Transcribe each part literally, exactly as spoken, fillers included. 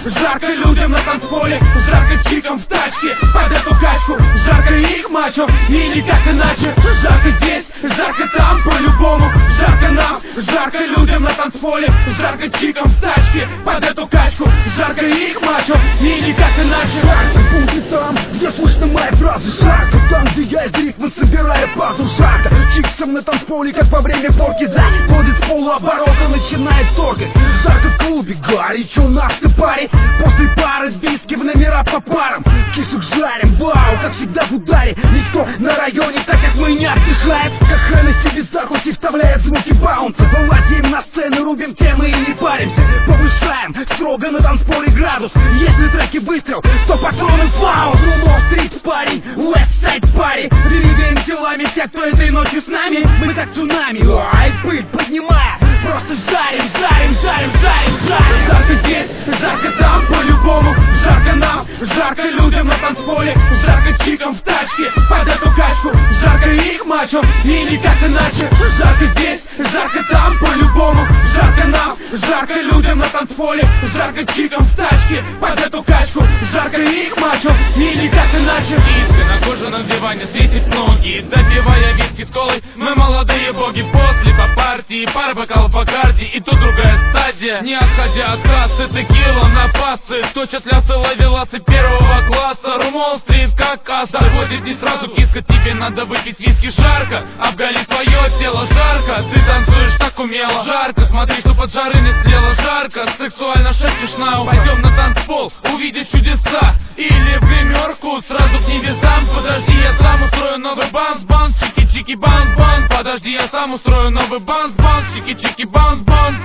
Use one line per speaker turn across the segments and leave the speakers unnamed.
жарко людям на танцполе, жарко чикам в тачке под эту качку, жарко их мачо и никак иначе. Жарко здесь, жарко там, по-любому, жарко нам, жарко людям на танцполе, жарко чикам в тачке под эту качку, жарко их мачо и никак иначе.
Жарко будет там, где слышно мои фразы, жарко там, где я из рифма собираю базу, жарко чиксом на танцполе, как во время порки, заходит с полуоборота, начинает торгать. Жарко в клубе, горячо наши паре, после пары виски в номера по парам, кисок жарим, вау, как всегда в ударе. Никто на районе, так как мы не отдыхает, как Хеннесси без закуси вставляет звуки баунса. Вылазим на сцену, рубим темы и не паримся, повышаем строго на танцполе градус. Если треки выстрел, то патроны фаун. Румол-стрит парень, Уэстсайд парень, двигаем телами все, кто этой ночью с нами. Мы как цунами, ай, пыль поднимая, просто жарим, жарим, жарим, жарим, жарим.
Жарко здесь, жарко там, по-любому, жарко нам, жарко людям на танцполе, жарко чикам в тачке под эту качку, жарко их мачо и никак иначе. Жарко здесь, жарко там, по-любому, жарко нам, жарко людям на танцполе, жарко чикам в тачке под эту качку, жарко их мачо и никак иначе.
Виски на кожаном диване светит ноги, допивая виски с колой, мы молодые боги. После по партии пара бокалов по карте, и тут другая стадия. Не отходя от кассы, текила на пассы, точат лясы ловеласы первого класса. Румол-стрит как касса, заходит не сразу киска, тебе надо выпить виски жарко, обгали свое тело жарко, ты танцуешь так умело. Жарко, смотри, что под жары не слела, жарко, сексуально шепчешь на, пойдем на танцпол, увидишь чудеса. Или в гримерку, сразу к небесам. Подожди, я сам устрою новый банс-банс, чики-чики банс-банс. Подожди, я сам устрою новый банс-банс, чики-чики банс-банс.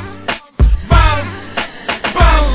Банс, банс.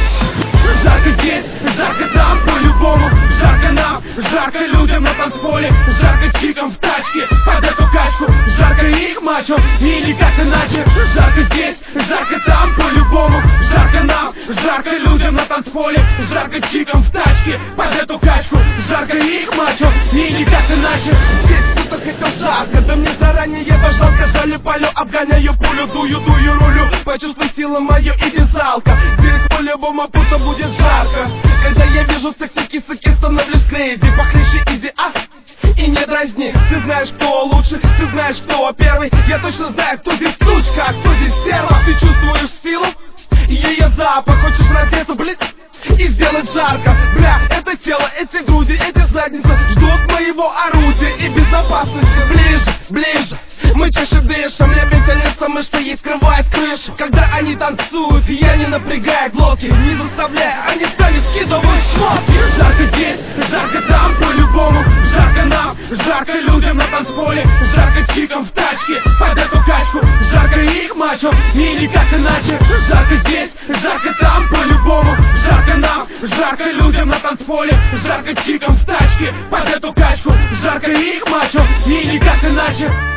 Жарко здесь, жарко там, по-любому, жарко нам, жарко людям на танцполе, жарко чикам в тачке под эту качку, жарко их мачо и никак иначе. Жарко здесь, жарко там, по-любому, жарко нам, жарко людям на танцполе, жарко чикам в тачке под эту качку, жарко их мачо и никак иначе.
Здесь кто-то хотел жарко, да мне заранее жалко, жалю, палю, обгоняю пулю, дую, дую, рулю, почувствуй силу мою и вязалка. Здесь по-любому пусто будет жарко, когда я вижу секси-кисаки, становлюсь крейзи, похлеще изи, а? И не дразни, ты знаешь, кто лучше, ты знаешь, кто первый. Я точно знаю, кто здесь сучка, а кто здесь серва. Ты чувствуешь силу? Ее запах, хочешь раздеться, блин, и сделать жарко. Бля, это тело, эти груди, эти задницы ждут моего орудия и безопасности. Ближе, ближе, мы чаще дышим, лепим телеса, мы что ей скрывает крышу. Когда они танцуют, я не напрягаю глотки, не заставляя, они сами скидывают шмотки.
Жарко здесь, жарко там, по-любому, жарко нам, жарко людям на танцполе, жарко чикам в тачке под эту качку, жарко их мачо и никак иначе. Жарко здесь, жарко там, по-любому, жарко нам, жарко людям на танцполе, жарко чикам в тачке под эту качку, жарко их мачо и никак иначе.